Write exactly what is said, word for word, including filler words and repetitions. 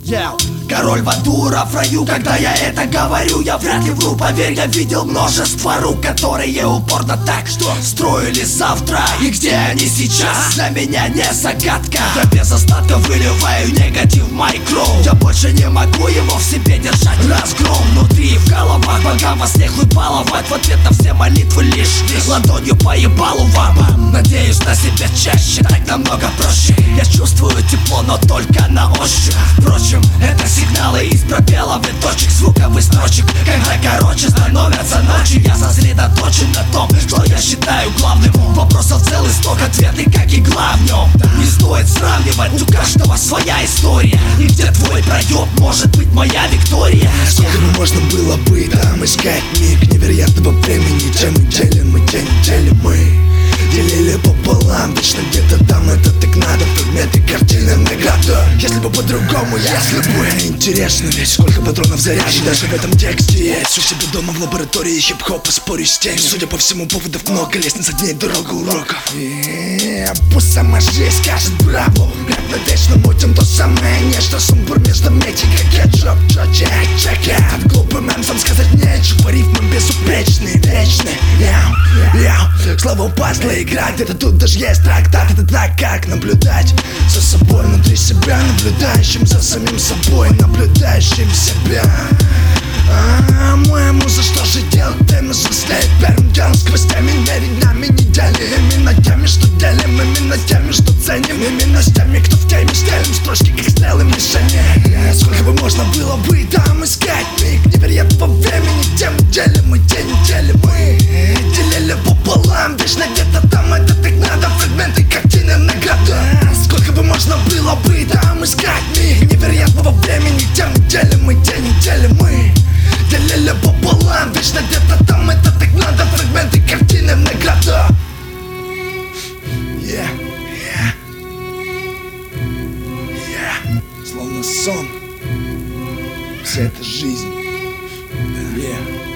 Yeah. Король Ватура в раю, когда я это говорю, я вряд ли вру, поверь, я видел множество рук, которые упорно так что строили завтра. И где они сейчас, для меня не загадка. Я без остатка выливаю негатив в мой кровь. Я больше не могу его в себе держать. Разгром внутри и в головах, богам во снег баловать. В ответ на все молитвы лишь ладонью по ебалу вам. Надеюсь на себя чаще, так намного проще. Я чувствую тепло, но только на ощупь. Впрочем, это сигналы из пробелов и точек звуковых строчек. Когда короче становятся ночи, я сосредоточен на том, что я считаю главным. Вопросов целый сток, ответы как игла в нем. Не стоит сравнивать, у каждого своя история. И где твой проеб, может быть моя виктория. Сколько бы можно было бы там искать миг невероятного времени. Чем мы делим, мы тем делим мы. Делили пополам, вечно где-то там это так надо. Фрагменты картины награда. Если бы по-другому, если бы. Интересно ведь, сколько патронов заряжено даже в этом тексте есть. У себя дома в лаборатории хип-хопа спорю с теми. Судя по всему, поводов много, лестница дней, дорога уроков. И пусть сама жизнь скажет браво. Рэп на вечном мутим то самое нечто. Сумбур между мети, как кетчуп, чочек, чекет. Глупым мемсом сказать нечего, рифмы безупречные, вечные. Яу, яу, слова пазла играть, где-то тут даже есть трактат. Это так, как наблюдать за собой внутри себя, наблюдающим за самим собой, наблюдающим себя. А моему за что же делать, время взрослеет первым делом сквозь теми днями недели. Именно теми, что делим, именно теми, что ценим. Именно с теми, кто в теме стелим строчки, как стрелы мишени. Сколько бы можно было бы там искать миг невероятного времени. Тем делим мы, те недели мы делили пополам, вечно где-то там это так надо. Фрагменты картины награда. Сколько бы можно было бы там искать миг невероятного времени. Тем делим мы, те недели мы делили пополам, вечно где-то там это так надо. Фрагменты картины награда. Yeah, yeah, yeah. Словно сон, вся эта жизнь. Yeah.